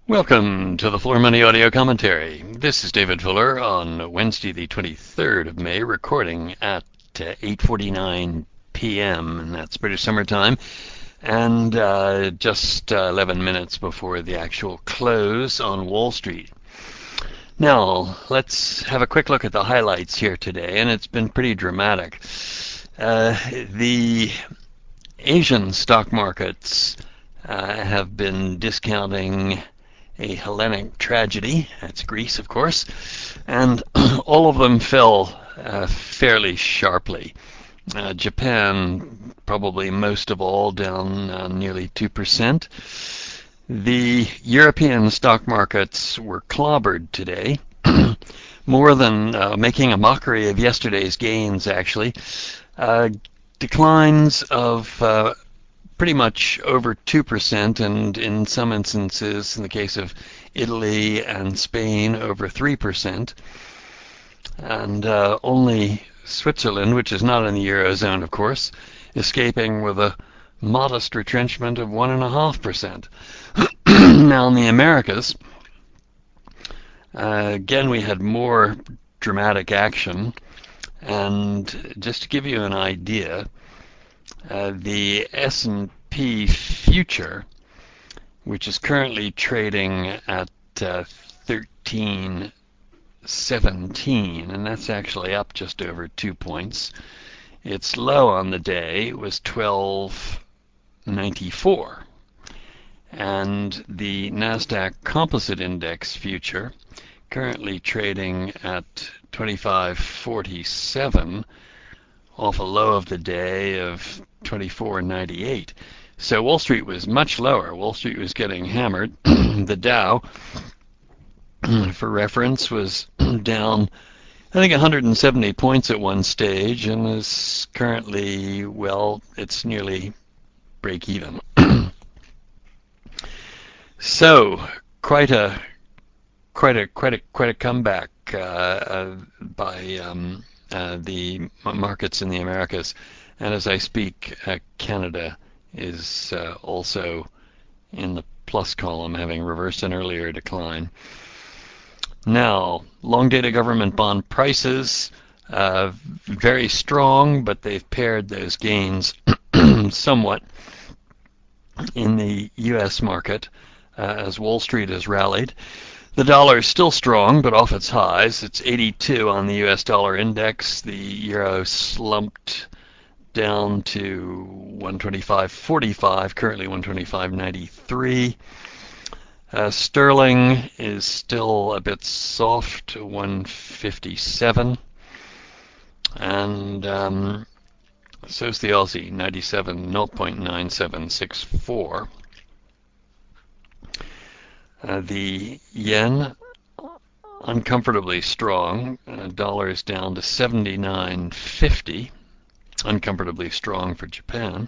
Welcome to the Floor Money Audio Commentary. This is David Fuller on Wednesday, the 23rd of May, recording at 8:49 p.m., and that's British Summer Time, and just 11 minutes before the actual close on Wall Street. Now, let's have a quick look at the highlights here today, and it's been pretty dramatic. The Asian stock markets have been discounting a Hellenic tragedy. That's Greece, of course, and all of them fell fairly sharply. Japan, probably most of all, down nearly 2%. The European stock markets were clobbered today, more than making a mockery of yesterday's gains, actually. Declines of pretty much over 2%, and in some instances, in the case of Italy and Spain, over 3%. And only Switzerland, which is not in the Eurozone, of course, escaping with a modest retrenchment of 1.5%. Now, in the Americas, again, we had more dramatic action. And just to give you an idea, the S&P future, which is currently trading at 1317, and that's actually up just over 2 points. Its low on the day was 1294. And the NASDAQ Composite Index future, currently trading at 2547, off a low of the day of 2498. So Wall Street was much lower. Wall Street was getting hammered. The Dow, for reference, was down, I think, 170 points at one stage, and is currently, well, it's nearly break even. So quite a comeback by the markets in the Americas. And as I speak, Canada is also in the plus column, having reversed an earlier decline. Now, long-dated government bond prices, very strong, but they've pared those gains somewhat in the U.S. market as Wall Street has rallied. The dollar is still strong, but off its highs. It's 82 on the U.S. dollar index. The euro slumped down to 125.45, currently 125.93. Sterling is still a bit soft, 157. And so's the Aussie, 97, 0.9764. The yen, uncomfortably strong. Dollar is down to 79.50, uncomfortably strong for Japan.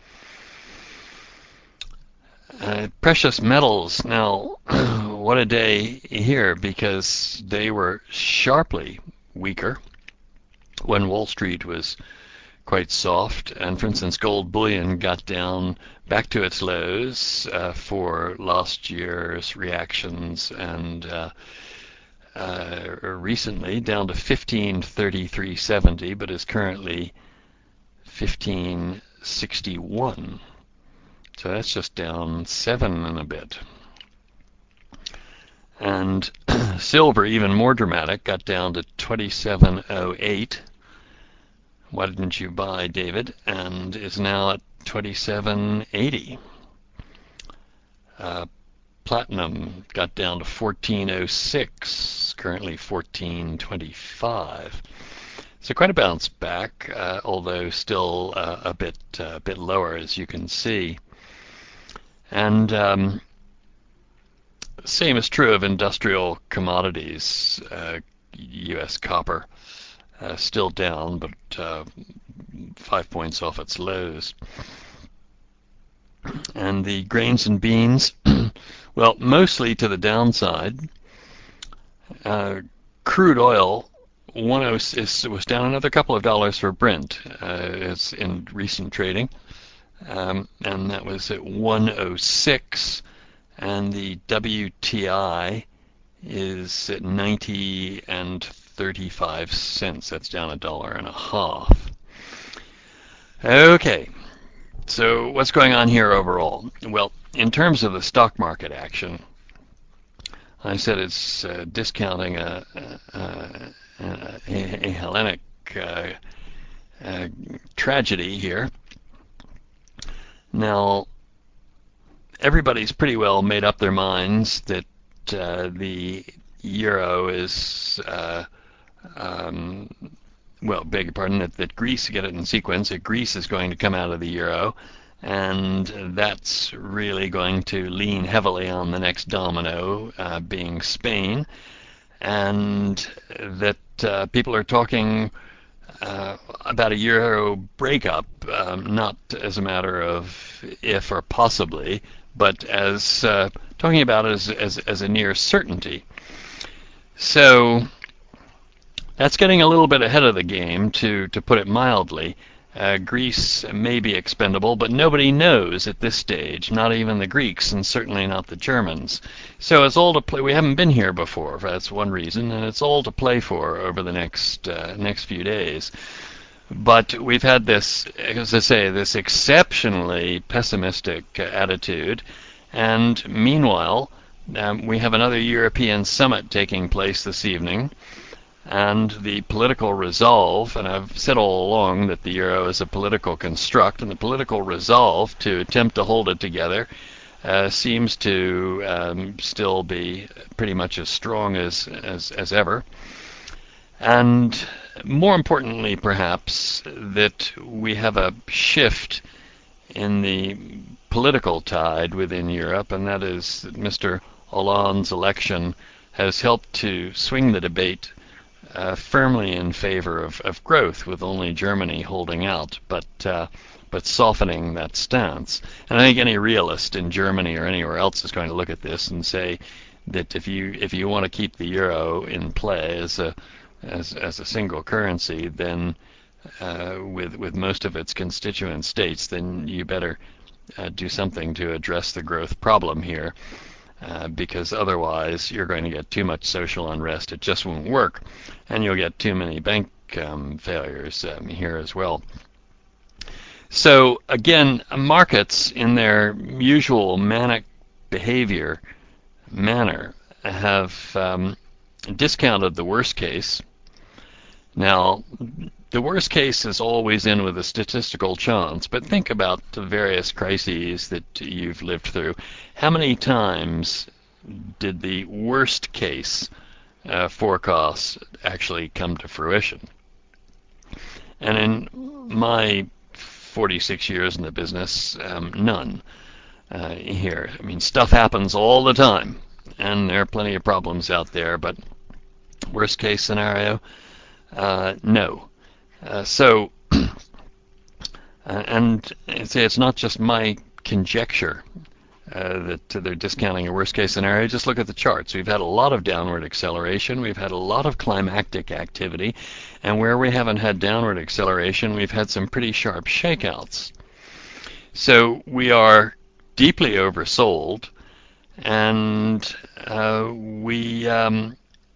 Precious metals, now, what a day here, because they were sharply weaker when Wall Street was quite soft. And for instance, gold bullion got down back to its lows for last year's reactions, and recently down to 1533.70, but is currently 1561. So that's just down 7 and a bit. And silver, even more dramatic, got down to 2708. Why didn't you buy, David? And is now at 2780. Platinum got down to 1406, currently 1425. So quite a bounce back, although still a bit lower, as you can see. And same is true of industrial commodities. U.S. copper still down, but 5 points off its lows. And the grains and beans, well, mostly to the downside. Crude oil was down another couple of dollars for Brent it's in recent trading, and that was at 106. and the WTI is at 90 and 35 cents. That's down $1.50. Okay, so what's going on here overall? Well, in terms of the stock market action, I said it's discounting a Hellenic tragedy here. Now, everybody's pretty well made up their minds that the euro is, beg your pardon, that Greece, get it in sequence, that Greece is going to come out of the euro, and that's really going to lean heavily on the next domino, being Spain, and that people are talking about a euro breakup, not as a matter of if or possibly, but as talking about it as a near certainty. So that's getting a little bit ahead of the game, to put it mildly. Greece may be expendable, but nobody knows at this stage, not even the Greeks, and certainly not the Germans. So it's all to play. We haven't been here before, that's one reason, and it's all to play for over the next few days. But we've had this, as I say, this exceptionally pessimistic attitude, and meanwhile, we have another European summit taking place this evening. And the political resolve, and I've said all along that the euro is a political construct, and the political resolve to attempt to hold it together seems to still be pretty much as strong as ever. And more importantly, perhaps, that we have a shift in the political tide within Europe, and that is that Mr. Hollande's election has helped to swing the debate firmly in favor of growth, with only Germany holding out, but softening that stance. And I think any realist in Germany or anywhere else is going to look at this and say that if you want to keep the euro in play as a single currency, then with most of its constituent states, then you better do something to address the growth problem here. Because otherwise you're going to get too much social unrest. It just won't work, and you'll get too many bank failures here as well. So again, markets in their usual manic behavior manner have discounted the worst case. Now, the worst case is always in with a statistical chance, but think about the various crises that you've lived through. How many times did the worst case forecasts actually come to fruition? And in my 46 years in the business, none here. I mean, stuff happens all the time, and there are plenty of problems out there, but worst case scenario, no. And it's not just my conjecture that they're discounting a worst case scenario. Just look at the charts. We've had a lot of downward acceleration. We've had a lot of climactic activity. And where we haven't had downward acceleration, we've had some pretty sharp shakeouts. So we are deeply oversold, and we have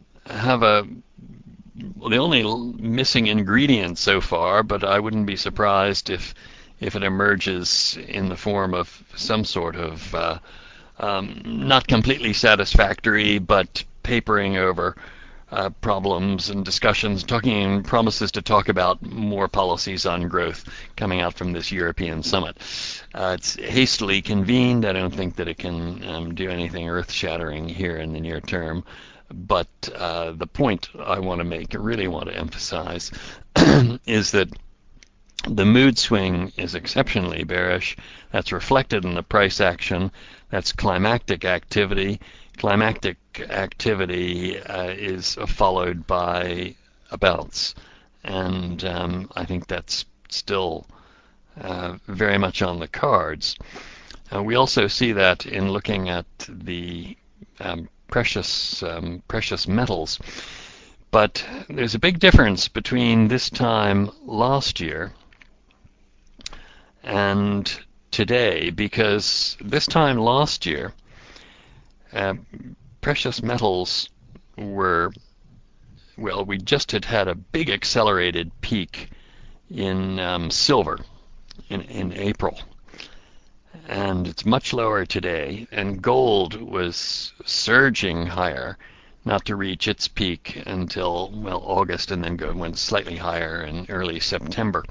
the only missing ingredient so far, but I wouldn't be surprised if it emerges in the form of some sort of not completely satisfactory, but papering over problems and discussions, talking promises to talk about more policies on growth coming out from this European summit. It's hastily convened. I don't think that it can do anything earth-shattering here in the near term. But the point I want to make, really want to emphasize, is that the mood swing is exceptionally bearish. That's reflected in the price action. That's climactic activity. Climactic activity is followed by a bounce. And I think that's still very much on the cards. We also see that in looking at the precious metals. But there's a big difference between this time last year and today, because this time last year Uh, Precious metals were, well, we just had a big accelerated peak in silver in April, and it's much lower today. And gold was surging higher, not to reach its peak until, well, August, and then went slightly higher in early September.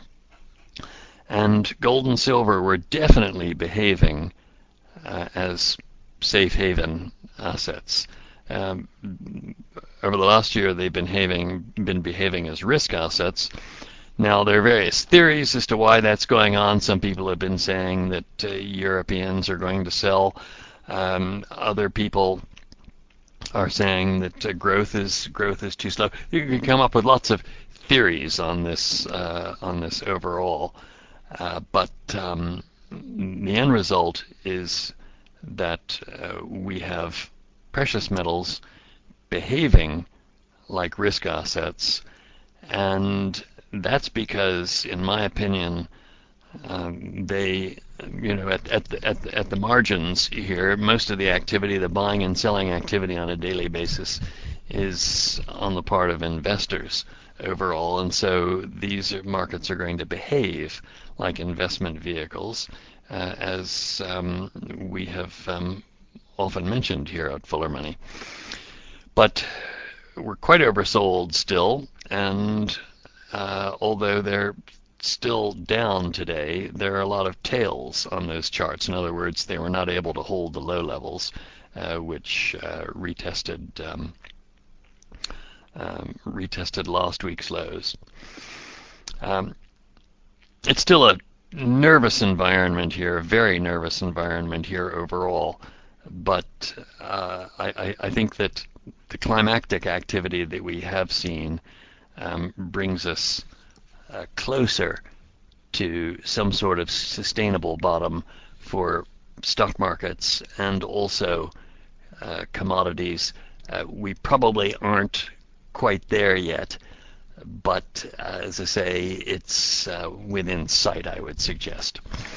And gold and silver were definitely behaving as safe haven assets. Um, Over the last year, they've been behaving as risk assets. Now, there are various theories as to why that's going on. Some people have been saying that Europeans are going to sell. Other people are saying that growth is too slow. You can come up with lots of theories on this overall, but the end result is that we have precious metals behaving like risk assets, and that's because, in my opinion, they, at the margins here, most of the activity, the buying and selling activity on a daily basis, is on the part of investors overall, and so these markets are going to behave like investment vehicles, as we have often mentioned here at Fuller Money. But we're quite oversold still, and although they're still down today, there are a lot of tails on those charts. In other words, they were not able to hold the low levels, which retested last week's lows. It's still a nervous environment here, a very nervous environment here overall, but I think that the climactic activity that we have seen brings us closer to some sort of sustainable bottom for stock markets and also commodities. We probably aren't quite there yet, but as I say, it's within sight, I would suggest.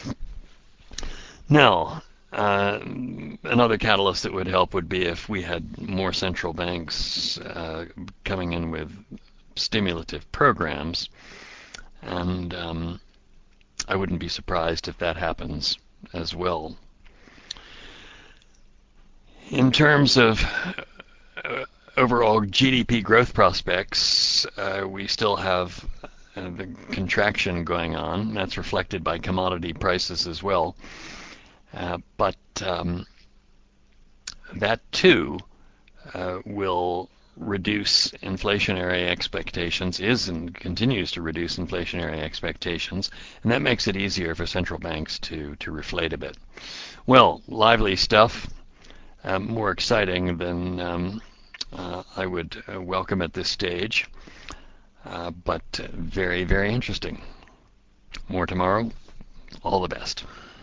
Now, another catalyst that would help would be if we had more central banks coming in with stimulative programs, and I wouldn't be surprised if that happens as well. In terms of overall GDP growth prospects, we still have the contraction going on. That's reflected by commodity prices as well. But that too will reduce inflationary expectations, is and continues to reduce inflationary expectations, and that makes it easier for central banks to reflate a bit. Well, lively stuff, more exciting than I would welcome at this stage, but very, very interesting. More tomorrow. All the best.